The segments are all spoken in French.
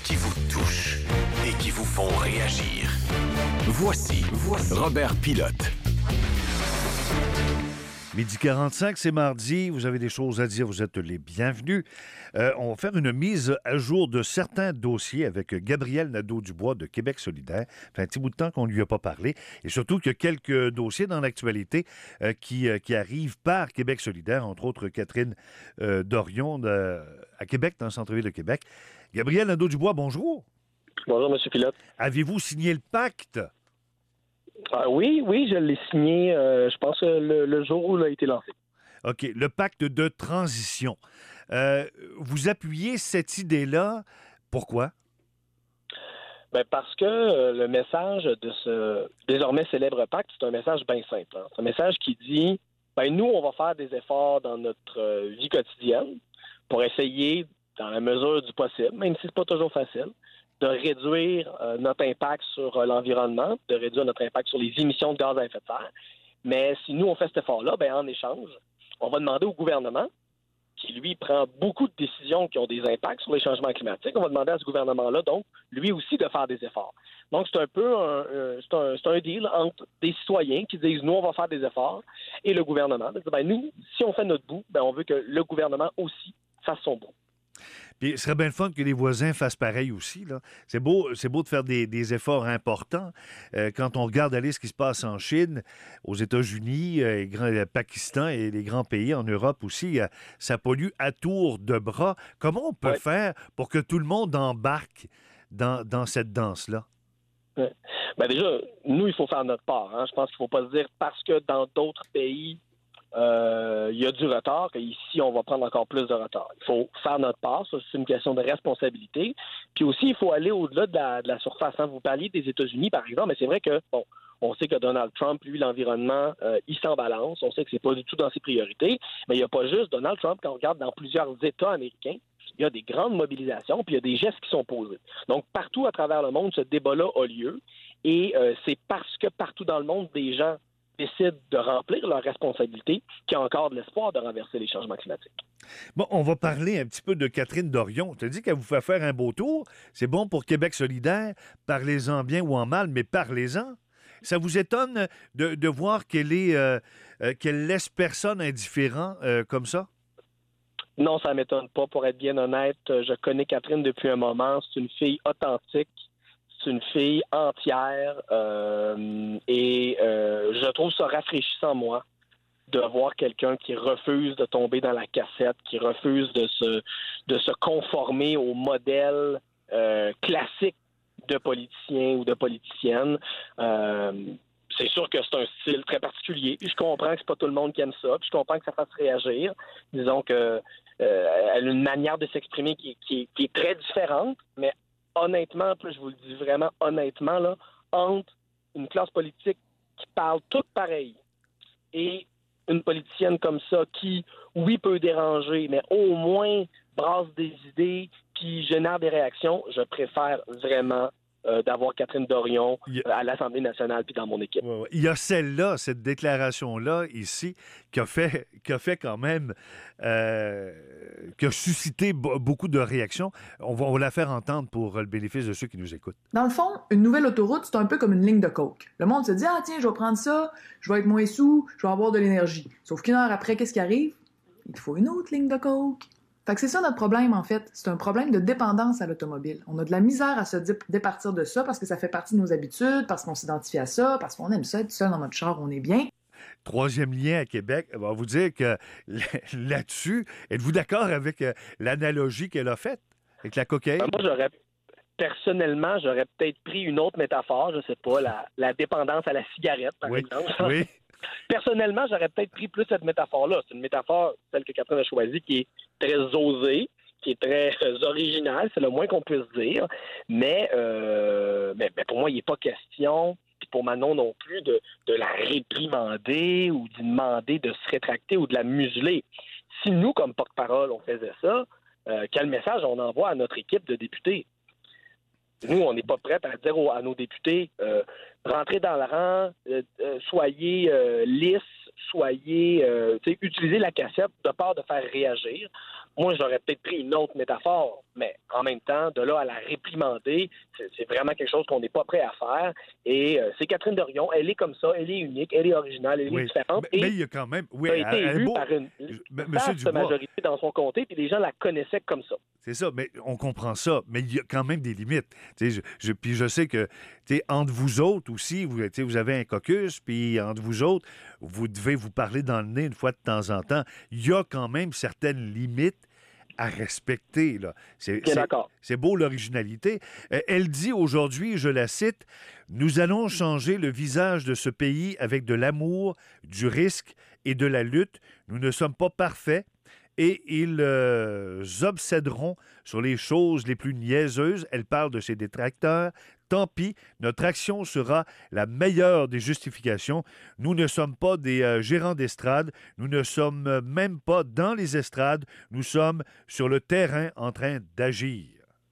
qui vous touchent et qui vous font réagir. Voici Robert Pilote. 12h45, c'est mardi. Vous avez des choses à dire, vous êtes les bienvenus. On va faire une mise à jour de certains dossiers avec Gabriel Nadeau-Dubois de Québec solidaire. Ça fait un petit bout de temps qu'on ne lui a pas parlé. Et surtout qu'il y a quelques dossiers dans l'actualité qui arrivent par Québec solidaire, entre autres Catherine Dorion à Québec, dans le centre-ville de Québec. Gabriel Nadeau-Dubois, bonjour. Bonjour, M. Pilote. Avez-vous signé le pacte? Oui, je l'ai signé, je pense, le jour où il a été lancé. OK. Le pacte de transition. Vous appuyez cette idée-là. Pourquoi? Ben parce que le message de ce désormais célèbre pacte, c'est un message bien simple. Hein. C'est un message qui dit, nous, on va faire des efforts dans notre vie quotidienne pour essayer, dans la mesure du possible, même si c'est pas toujours facile, de réduire notre impact sur l'environnement, de réduire notre impact sur les émissions de gaz à effet de serre. Mais si nous, on fait cet effort-là, en échange, on va demander au gouvernement, qui, lui, prend beaucoup de décisions qui ont des impacts sur les changements climatiques, on va demander à ce gouvernement-là, donc, lui aussi, de faire des efforts. Donc, c'est un peu un deal entre des citoyens qui disent, nous, on va faire des efforts, et le gouvernement. De dire, nous, si on fait notre bout, on veut que le gouvernement aussi fasse son bout. Puis, ce serait bien le fun que les voisins fassent pareil aussi, là. C'est beau de faire des efforts importants. Quand on regarde aller ce qui se passe en Chine, aux États-Unis, le Pakistan et les grands pays en Europe aussi, ça pollue à tour de bras. Comment on peut faire pour que tout le monde embarque dans cette danse-là? Déjà, nous, il faut faire notre part. Hein. Je pense qu'il ne faut pas se dire parce que dans d'autres pays, il y a du retard, qu'ici, on va prendre encore plus de retard. Il faut faire notre part, ça, c'est une question de responsabilité. Puis aussi, il faut aller au-delà de la surface. Hein. Vous parliez des États-Unis, par exemple, mais c'est vrai que, on sait que Donald Trump, lui, l'environnement, il s'en balance. On sait que c'est pas du tout dans ses priorités. Mais il n'y a pas juste Donald Trump. Quand on regarde dans plusieurs États américains, il y a des grandes mobilisations, puis il y a des gestes qui sont posés. Donc, partout à travers le monde, ce débat-là a lieu. Et c'est parce que partout dans le monde, des gens décident de remplir leurs responsabilités qu'il y a encore de l'espoir de renverser les changements climatiques. Bon, on va parler un petit peu de Catherine Dorion. Tu as dit qu'elle vous fait faire un beau tour. C'est bon pour Québec solidaire. Parlez-en bien ou en mal, mais parlez-en. Ça vous étonne de voir qu'elle laisse personne indifférent comme ça? Non, ça ne m'étonne pas. Pour être bien honnête, je connais Catherine depuis un moment. C'est une fille authentique. C'est une fille entière et je trouve ça rafraîchissant, moi, de voir quelqu'un qui refuse de tomber dans la cassette, qui refuse de se conformer au modèle classique de politicien ou de politicienne. C'est sûr que c'est un style très particulier. Puis je comprends que c'est pas tout le monde qui aime ça. Puis je comprends que ça fasse réagir. Disons que elle a une manière de s'exprimer qui est très différente, mais honnêtement, je vous le dis vraiment honnêtement, là, entre une classe politique qui parle toutes pareil et une politicienne comme ça qui, oui, peut déranger, mais au moins brasse des idées puis génère des réactions, je préfère vraiment d'avoir Catherine Dorion à l'Assemblée nationale puis dans mon équipe. Ouais. Il y a celle-là, cette déclaration-là ici, qui a fait quand même, qui a suscité beaucoup de réactions. On va la faire entendre pour le bénéfice de ceux qui nous écoutent. Dans le fond, une nouvelle autoroute, c'est un peu comme une ligne de coke. Le monde se dit, tiens, je vais prendre ça, je vais être moins sous, je vais avoir de l'énergie. Sauf qu'une heure après, qu'est-ce qui arrive? Il faut une autre ligne de coke. Fait que c'est ça notre problème, en fait. C'est un problème de dépendance à l'automobile. On a de la misère à se départir de ça parce que ça fait partie de nos habitudes, parce qu'on s'identifie à ça, parce qu'on aime ça, être seul dans notre char, on est bien. Troisième lien à Québec, on va vous dire que là-dessus, êtes-vous d'accord avec l'analogie qu'elle a faite avec la cocaïne? Moi, personnellement, j'aurais peut-être pris une autre métaphore, je sais pas, la dépendance à la cigarette, par exemple. Oui. Personnellement, j'aurais peut-être pris plus cette métaphore-là. C'est une métaphore, celle que Catherine a choisie, qui est très osée, qui est très originale, c'est le moins qu'on puisse dire. Mais pour moi, il n'est pas question, puis pour Manon non plus, de la réprimander ou d'y demander de se rétracter ou de la museler. Si nous, comme porte-parole, on faisait ça, quel message on envoie à notre équipe de députés? Nous, on n'est pas prêts à dire à nos députés rentrez dans le rang, soyez lisses, utilisez la cassette de peur de faire réagir. Moi, j'aurais peut-être pris une autre métaphore, mais en même temps, de là à la réprimander, c'est vraiment quelque chose qu'on n'est pas prêt à faire. Et c'est Catherine Dorion, elle est comme ça, elle est unique, elle est originale, elle est différente. Mais il y a quand même... Oui, elle a été élue par une vaste majorité dans son comté, puis les gens la connaissaient comme ça. C'est ça, mais on comprend ça, mais il y a quand même des limites. Puis je sais que entre vous autres aussi, vous avez un caucus, puis entre vous autres, vous devez vous parler dans le nez une fois de temps en temps. Il y a quand même certaines limites à respecter. Là. C'est beau l'originalité. Elle dit aujourd'hui, je la cite, « Nous allons changer le visage de ce pays avec de l'amour, du risque et de la lutte. Nous ne sommes pas parfaits. » Et ils obséderont sur les choses les plus niaiseuses. Elle parle de ses détracteurs. Tant pis, notre action sera la meilleure des justifications. Nous ne sommes pas des gérants d'estrade. Nous ne sommes même pas dans les estrades. Nous sommes sur le terrain en train d'agir.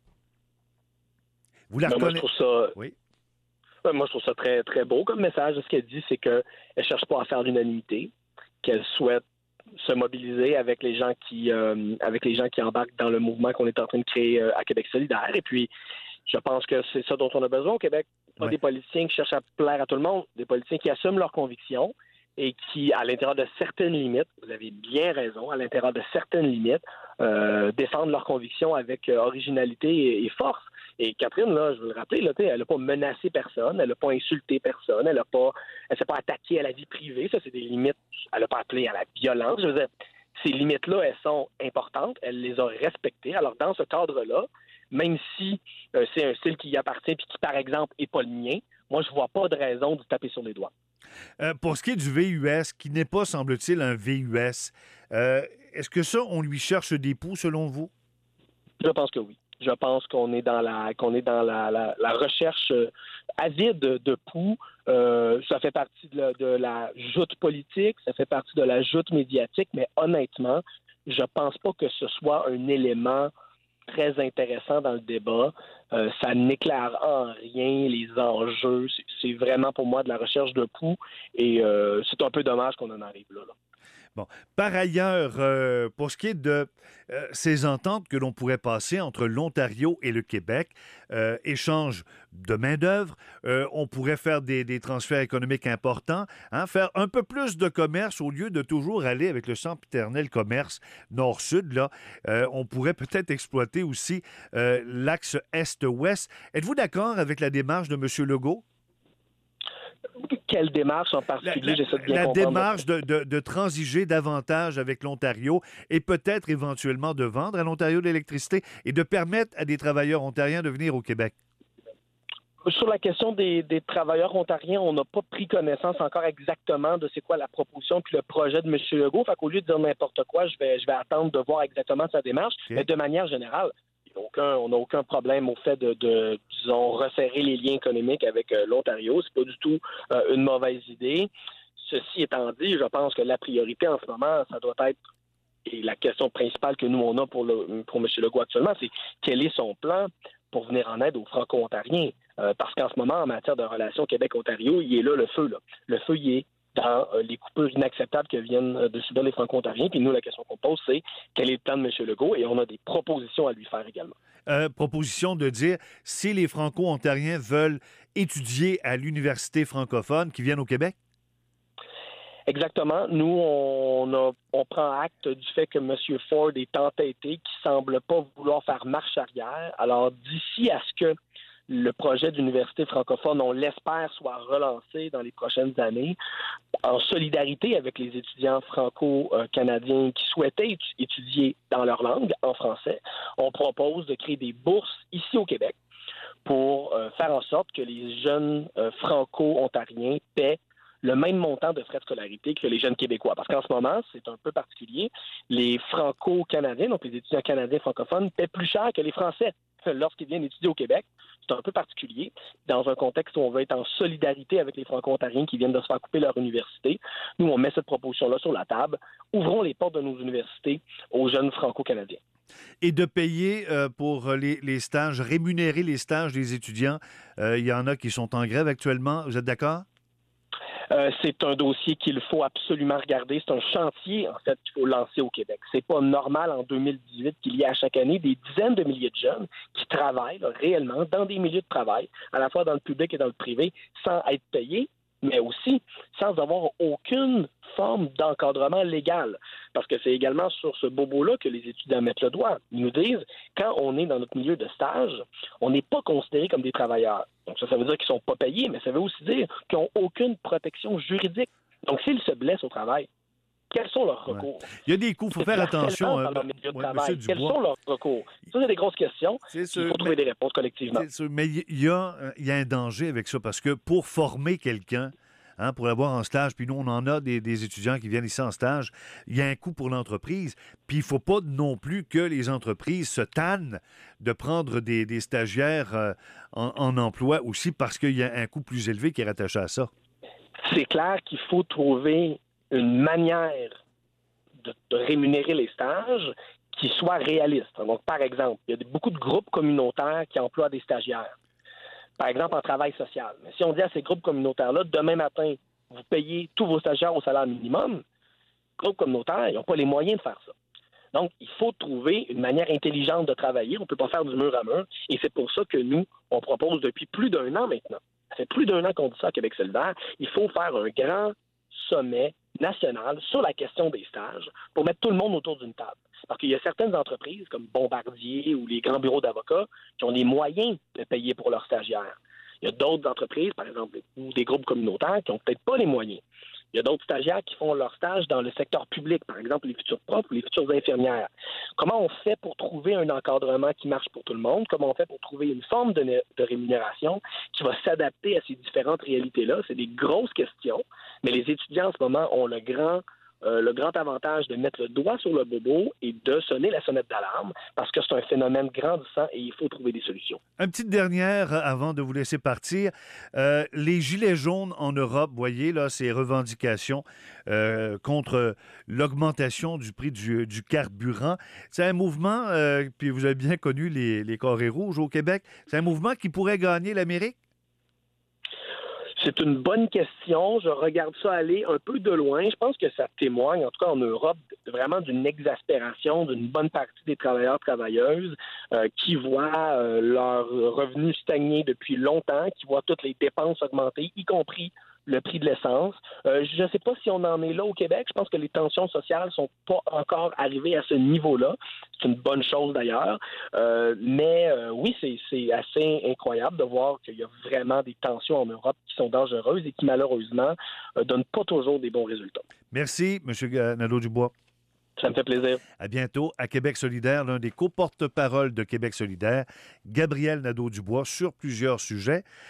Vous la reconnaissez? Moi, je trouve ça... Oui. Moi, je trouve ça très, très beau comme message. Ce qu'elle dit, c'est qu'elle ne cherche pas à faire l'unanimité, qu'elle souhaite se mobiliser avec les gens qui embarquent dans le mouvement qu'on est en train de créer à Québec solidaire. Et puis, je pense que c'est ça dont on a besoin au Québec. Pas des politiciens qui cherchent à plaire à tout le monde, des politiciens qui assument leurs convictions et qui, à l'intérieur de certaines limites, vous avez bien raison, à l'intérieur de certaines limites, défendent leurs convictions avec originalité et force. Et Catherine, là, je veux le rappeler, là, elle n'a pas menacé personne, elle n'a pas insulté personne, elle s'est pas attaquée à la vie privée. Ça, c'est des limites. Elle n'a pas appelé à la violence. Je veux dire, ces limites-là, elles sont importantes, elle les a respectées. Alors, dans ce cadre-là, même si c'est un style qui y appartient et qui, par exemple, n'est pas le mien, moi, je ne vois pas de raison de taper sur les doigts. Pour ce qui est du VUS, qui n'est pas, semble-t-il, un VUS, est-ce que ça, on lui cherche des poux, selon vous? Je pense que oui. Je pense qu'on est dans la recherche avide de poux. Ça fait partie de la joute politique, ça fait partie de la joute médiatique, mais honnêtement, je pense pas que ce soit un élément très intéressant dans le débat. Ça n'éclaire en rien les enjeux. C'est vraiment pour moi de la recherche de poux et c'est un peu dommage qu'on en arrive là. Bon. Par ailleurs, pour ce qui est de ces ententes que l'on pourrait passer entre l'Ontario et le Québec, échange de main-d'œuvre, on pourrait faire des transferts économiques importants, faire un peu plus de commerce au lieu de toujours aller avec le sempiternel commerce nord-sud. Là, on pourrait peut-être exploiter aussi l'axe est-ouest. Êtes-vous d'accord avec la démarche de M. Legault? Quelle démarche en particulier? J'essaie de bien comprendre. La démarche de transiger davantage avec l'Ontario et peut-être éventuellement de vendre à l'Ontario de l'électricité et de permettre à des travailleurs ontariens de venir au Québec. Sur la question des travailleurs ontariens, on n'a pas pris connaissance encore exactement de c'est quoi la proposition puis le projet de M. Legault. Fait qu'au lieu de dire n'importe quoi, je vais attendre de voir exactement sa démarche. Okay. Mais de manière générale, on n'a aucun problème au fait de disons, resserrer les liens économiques avec l'Ontario. C'est pas du tout une mauvaise idée. Ceci étant dit, je pense que la priorité en ce moment, ça doit être, et la question principale que nous, on a pour M. Legault actuellement, c'est quel est son plan pour venir en aide aux Franco-Ontariens? Parce qu'en ce moment, en matière de relations Québec-Ontario, il est là le feu. Là. Le feu, il est dans les coupures inacceptables que viennent de subir les Franco-Ontariens. Puis nous, la question qu'on pose, c'est quel est le plan de M. Legault? Et on a des propositions à lui faire également. Proposition de dire, si les Franco-Ontariens veulent étudier à l'université francophone, qu'ils viennent au Québec? Exactement. Nous, on prend acte du fait que M. Ford est entêté, qui semble pas vouloir faire marche arrière. Alors, d'ici à ce que le projet d'université francophone, on l'espère, soit relancé dans les prochaines années, en solidarité avec les étudiants franco-canadiens qui souhaitaient étudier dans leur langue, en français, on propose de créer des bourses ici au Québec pour faire en sorte que les jeunes franco-ontariens paient le même montant de frais de scolarité que les jeunes Québécois. Parce qu'en ce moment, c'est un peu particulier, les franco-canadiens, donc les étudiants canadiens francophones, paient plus cher que les Français lorsqu'ils viennent étudier au Québec. C'est un peu particulier dans un contexte où on veut être en solidarité avec les Franco-Ontariens qui viennent de se faire couper leur université. Nous, on met cette proposition-là sur la table. Ouvrons les portes de nos universités aux jeunes Franco-Canadiens. Et de payer pour les stages, rémunérer les stages des étudiants. Il y en a qui sont en grève actuellement. Vous êtes d'accord? C'est un dossier qu'il faut absolument regarder. C'est un chantier, en fait, qu'il faut lancer au Québec. C'est pas normal en 2018 qu'il y ait à chaque année des dizaines de milliers de jeunes qui travaillent là, réellement dans des milieux de travail, à la fois dans le public et dans le privé, sans être payés, mais aussi sans avoir aucune forme d'encadrement légal. Parce que c'est également sur ce bobo-là que les étudiants mettent le doigt. Ils nous disent, quand on est dans notre milieu de stage, on n'est pas considérés comme des travailleurs. Donc ça veut dire qu'ils ne sont pas payés, mais ça veut aussi dire qu'ils n'ont aucune protection juridique. Donc s'ils se blessent au travail, quels sont leurs recours? Ouais. Il y a des coups, il faut faire attention. Quels sont leurs recours? Ça, c'est des grosses questions. Il faut trouver des réponses collectivement. C'est sûr, mais il y a un danger avec ça, parce que pour former quelqu'un, pour l'avoir en stage, puis nous, on en a des étudiants qui viennent ici en stage, il y a un coût pour l'entreprise, puis il ne faut pas non plus que les entreprises se tannent de prendre des stagiaires en emploi aussi, parce qu'il y a un coût plus élevé qui est rattaché à ça. C'est clair qu'il faut trouver une manière de rémunérer les stages qui soit réaliste. Donc, par exemple, il y a beaucoup de groupes communautaires qui emploient des stagiaires. Par exemple, en travail social. Mais si on dit à ces groupes communautaires-là, demain matin, vous payez tous vos stagiaires au salaire minimum, les groupes communautaires, ils n'ont pas les moyens de faire ça. Donc, il faut trouver une manière intelligente de travailler. On ne peut pas faire du mur à mur. Et c'est pour ça que nous, on propose depuis plus d'1 an maintenant. Ça fait plus d'1 an qu'on dit ça à Québec solidaire. Il faut faire un grand sommet national sur la question des stages pour mettre tout le monde autour d'une table. Parce qu'il y a certaines entreprises, comme Bombardier ou les grands bureaux d'avocats, qui ont les moyens de payer pour leurs stagiaires. Il y a d'autres entreprises, par exemple, ou des groupes communautaires, qui n'ont peut-être pas les moyens. Il y a d'autres stagiaires qui font leur stage dans le secteur public, par exemple les futurs profs ou les futures infirmières. Comment on fait pour trouver un encadrement qui marche pour tout le monde? Comment on fait pour trouver une forme de rémunération qui va s'adapter à ces différentes réalités-là? C'est des grosses questions, mais les étudiants en ce moment ont le grand avantage de mettre le doigt sur le bobo et de sonner la sonnette d'alarme parce que c'est un phénomène grandissant et il faut trouver des solutions. Une petite dernière avant de vous laisser partir. Les Gilets jaunes en Europe, voyez, là, ces revendications contre l'augmentation du prix du carburant. C'est un mouvement, puis vous avez bien connu les carrés rouges au Québec, c'est un mouvement qui pourrait gagner l'Amérique? C'est une bonne question. Je regarde ça aller un peu de loin. Je pense que ça témoigne, en tout cas en Europe, vraiment d'une exaspération d'une bonne partie des travailleurs-travailleuses qui voient leurs revenus stagner depuis longtemps, qui voient toutes les dépenses augmenter, y compris le prix de l'essence. Je ne sais pas si on en est là au Québec. Je pense que les tensions sociales sont pas encore arrivées à ce niveau-là. C'est une bonne chose d'ailleurs. Mais oui, c'est assez incroyable de voir qu'il y a vraiment des tensions en Europe qui sont dangereuses et qui malheureusement donnent pas toujours des bons résultats. Merci, M. Nadeau-Dubois. Ça me fait plaisir. À bientôt à Québec solidaire, l'un des co-porte-parole de Québec solidaire, Gabriel Nadeau-Dubois, sur plusieurs sujets.